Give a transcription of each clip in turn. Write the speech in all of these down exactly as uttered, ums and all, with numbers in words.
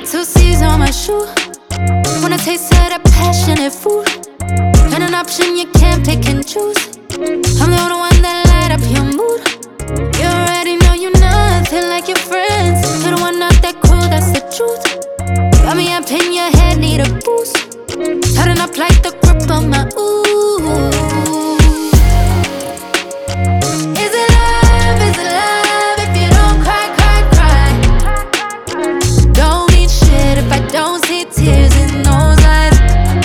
two C's on my shoe. When I taste of that passionate food, and an option you can't pick and choose. I'm the only one that light up your mood. You already know you nothing like your friends. You're the one not that cool, that's the truth. Got me up in your head, need a boost. Turning up like the grip on my ooh. Is it love, is it love if you don't cry, cry, cry? Don't mean shit if I don't see tears in those eyes.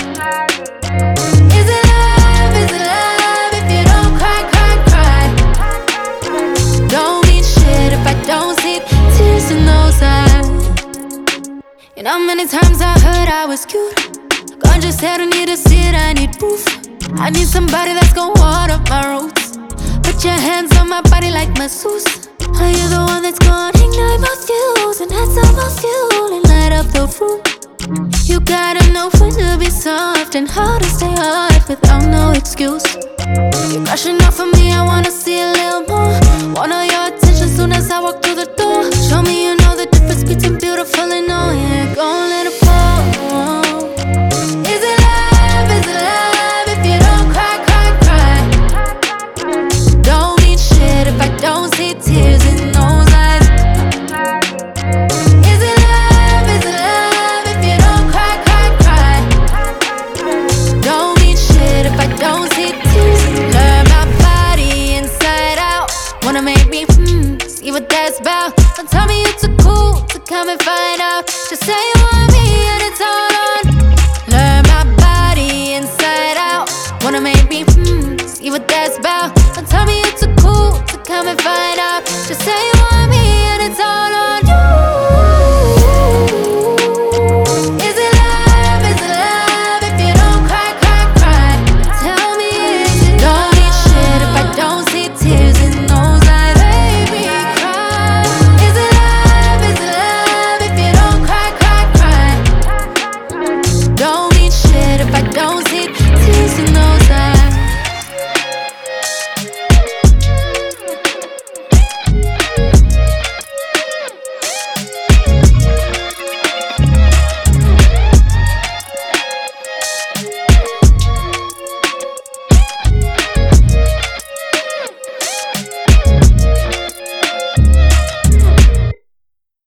Is it love, is it love if you don't cry, cry, cry? Don't mean shit if I don't see tears in those eyes. You know how many times I heard I was cute. God just said I need to see it, I need proof. I need somebody that's gonna water my roots. Put your hands on my body like masseuse. Are you the one that's gonna ignite my fuse and add some more fuel and light up the room? You gotta know when to be soft and how to stay hard without no excuse. You're rushing off of me, I wanna